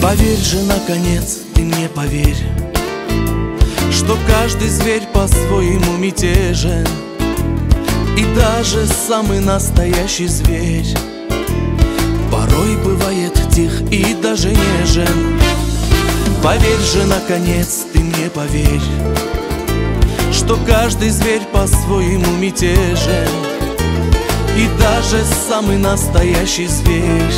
Поверь же, наконец, ты мне поверь, что каждый зверь по-своему мятежен, и даже самый настоящий зверь порой бывает тих и даже нежен. Поверь же, наконец, ты мне поверь, что каждый зверь по-своему мятежен, и даже самый настоящий зверь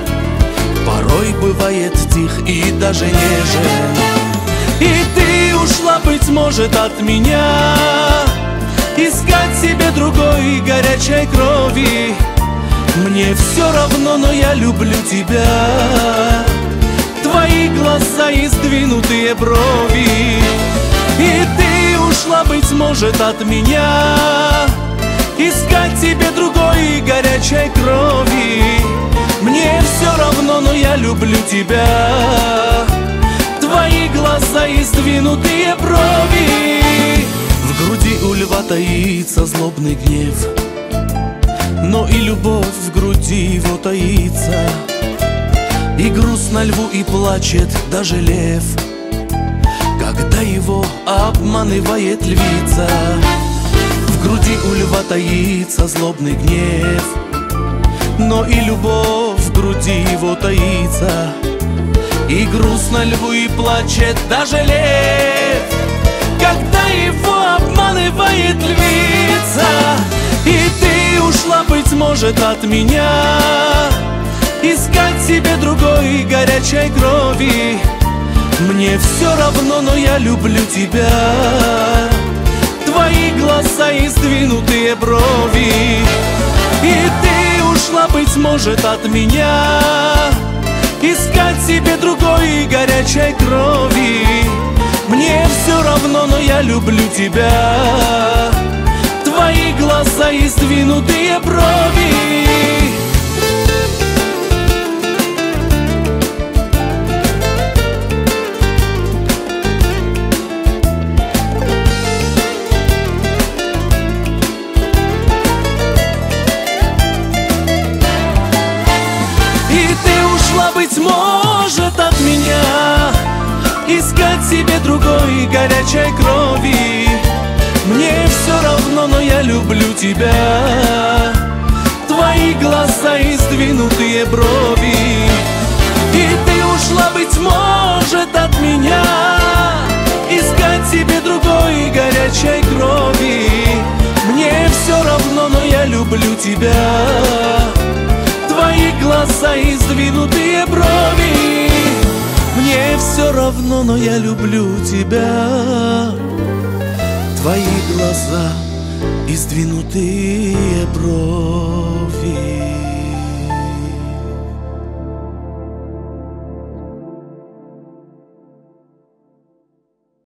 порой бывает тих и даже нежен. И ты ушла, быть может, от меня, искать себе другой горячей крови. Мне все равно, но я люблю тебя. Твои глаза и сдвинутые брови. И ты ушла, быть может, от меня, искать себе другой горячей крови. Мне все равно, но я люблю тебя. Твои глаза и сдвинутые брови. В груди у льва таится злобный гнев, но и любовь в груди его таится. И грустно льву, и плачет даже лев, когда его обманывает львица. В груди у льва таится злобный гнев, но и любовь в груди его таится. И грустно льву, и плачет даже лев, когда его обманывает львица. И ты ушла, быть может, от меня, искать себе другой горячей крови. Мне все равно, но я люблю тебя. Твои глаза и сдвинутые брови. И ты ушла, быть может, от меня, искать себе другой горячей крови. Мне все равно, но я люблю тебя. Твои глаза и сдвинутые брови. Быть может, от меня, искать себе другой горячей крови. Мне все равно, но я люблю тебя. Твои глаза и сдвинутые брови. И ты ушла, быть может, от меня, искать себе другой горячей крови. Мне все равно, но я люблю тебя. Твои глаза и сдвинутые брови. Мне все равно, но я люблю тебя. Твои глаза и сдвинутые брови.